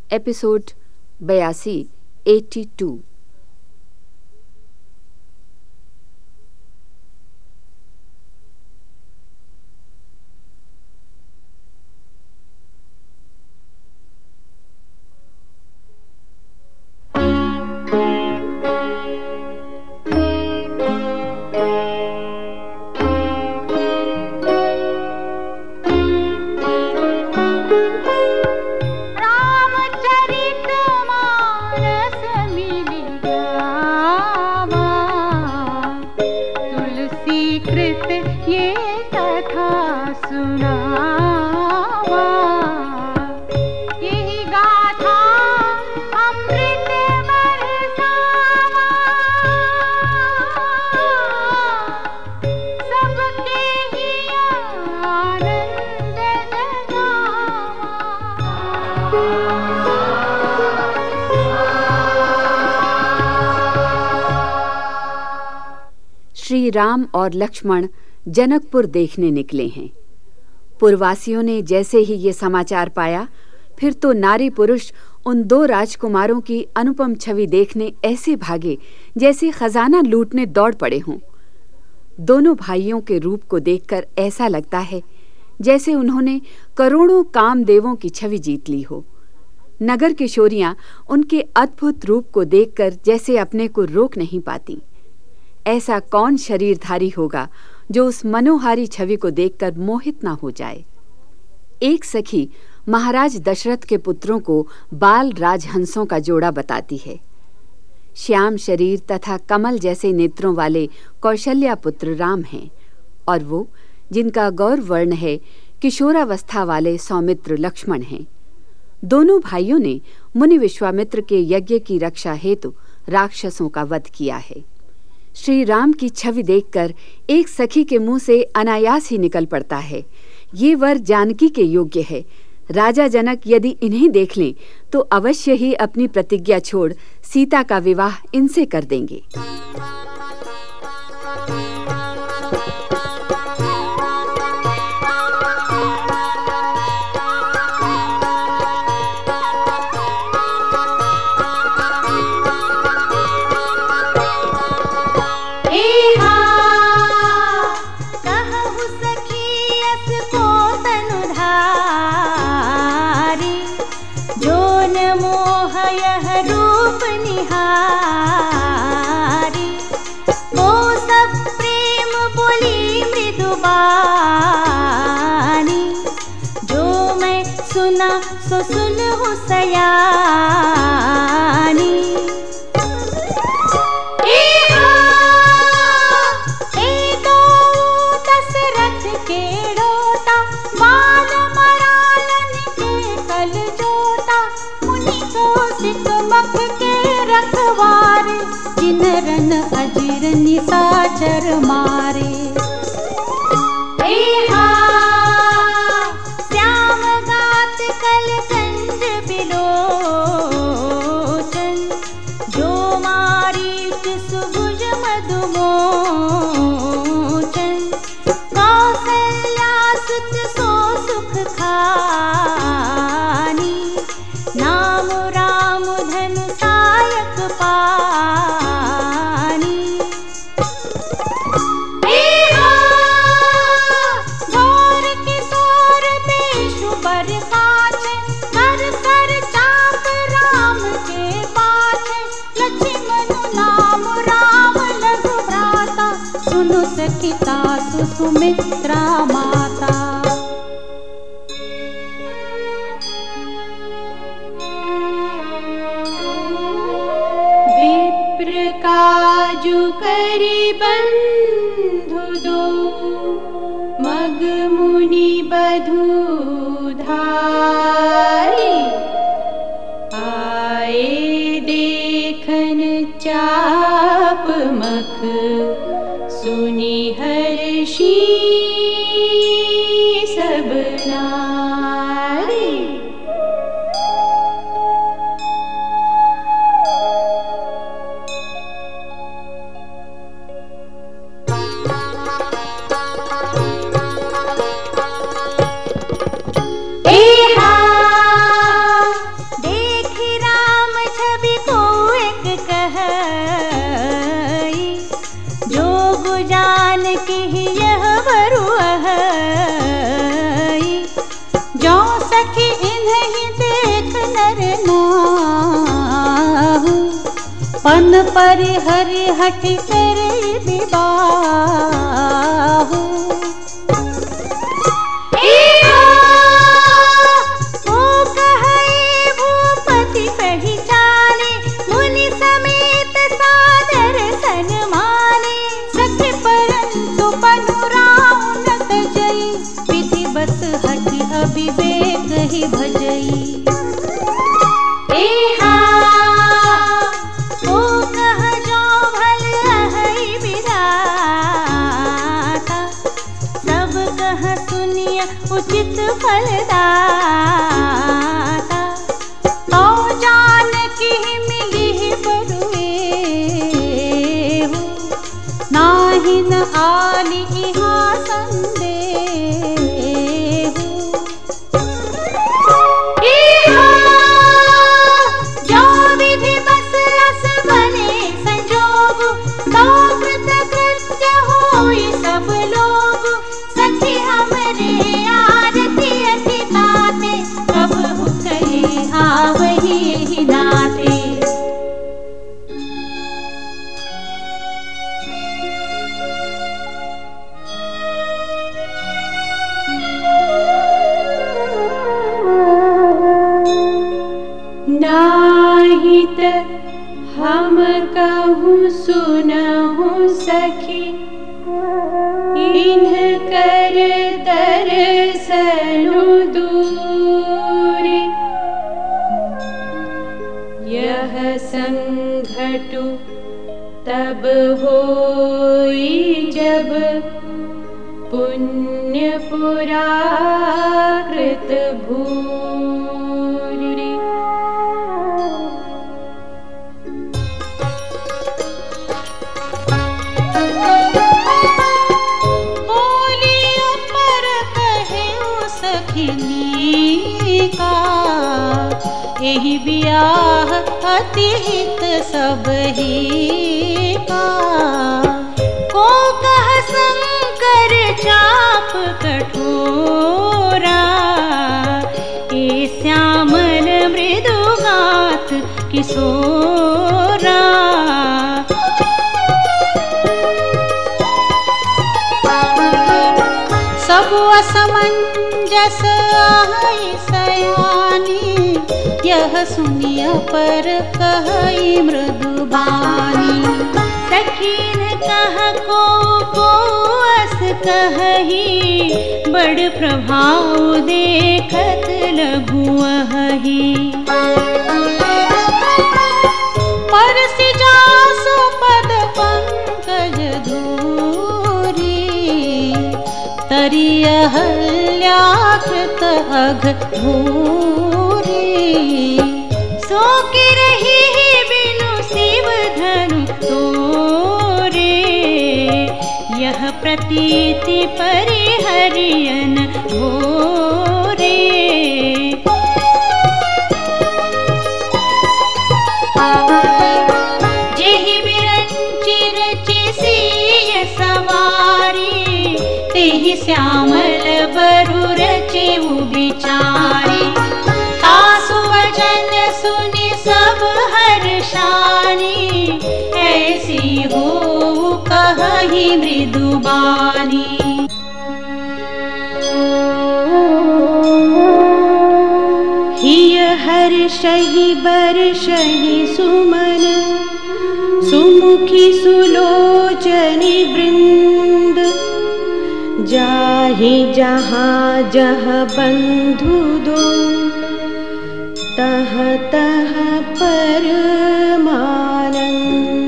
Episode 82 82। Shri Ram और लक्ष्मण जनकपुर देखने निकले हैं। पुरवासियों ने जैसे ही ये समाचार पाया, फिर तो नारी पुरुष उन दो राजकुमारों की अनुपम छवि देखने ऐसे भागे जैसे खजाना लूटने दौड़ पड़े हों। दोनों भाइयों के रूप को देखकर ऐसा लगता है जैसे उन्होंने करोड़ों कामदेवों की छवि जीत ली हो। नगर किशोरियां उनके अद्भुत रूप को देखकर जैसे अपने को रोक नहीं पाती। ऐसा कौन शरीरधारी होगा जो उस मनोहारी छवि को देखकर मोहित ना हो जाए। एक सखी महाराज दशरथ के पुत्रों को बाल राजहंसों का जोड़ा बताती है। श्याम शरीर तथा कमल जैसे नेत्रों वाले कौशल्या पुत्र राम हैं और वो जिनका गौर वर्ण है किशोरावस्था वाले सौमित्र लक्ष्मण हैं। दोनों भाइयों ने मुनि विश्वामित्र के यज्ञ की रक्षा हेतु राक्षसों का वध किया है। श्री राम की छवि देखकर एक सखी के मुंह से अनायास ही निकल पड़ता है, ये वर जानकी के योग्य है। राजा जनक यदि इन्हें देख लें तो अवश्य ही अपनी प्रतिज्ञा छोड़ सीता का विवाह इनसे कर देंगे। सो सुन हो सयानी। दशरथ के रोता बाल मरालन के कल जोता, मुनि कौशिक मख के रखवार, जिन रन अजिर निशाचर मारे। सुमित्रा माता विप्र काजु करी बंधु दो, मग मुनि बधू धारी, आए देखन चाप मख, सुनी हर्षी सब नारी। पर हरि हठ करे विवाहु। ओ कहे भूपति पहचाने, मुनि समेत सादर सन्माने। सखी परंतु पनुराव न तजई, विधि बस हठ अविवेक ही भजई। उचित फलदाता, तो जानकी मिली बरुएहु। नाही न आली इहाँ संदेहु। जो विधि बस रस बने संजोग, तो कृत कृत्य होई सब लोग। सखी हमरे आरती अति ताते, कबहु कहे आवहि एहि नाते। नाहित हम कहूँ सुनहु सखी, इन्ह कर दर्शनु दूरी। यह संघटु तब होई जब, पुण्य पुराकृत भूरि। एहि बियाह अति हित सबहि का। को कह शंकर चाप कठोरा, ए श्यामल मृदुगात किशोरा। सब असमंजस आहै सयानी, यह सुनिय पर कहई मृदुबानी। सखीन कह को अस कहही, बड़ प्रभाव देखत लघुअहि। परसि जासु पद पंकज धूरी, तरिय हल्याकृत अघ भूरि। सो कि रही बिनु शिव धनु तोरे, यह प्रतीति परिहरियन घोरे। जेहि बिरंचि रचि सिय सवारी, तेहि श्यामल बरु रचिउ बिचारी। तासु वचन सुनि सब हर्षानी, ऐसी हो कहहि मृदुबानी। हिय हर्षहि बर्षहि सुमन, सुमुखी सुलोचनि वृंद। जाहि जहाँ जह बंधु दो, तह तह परमानंद।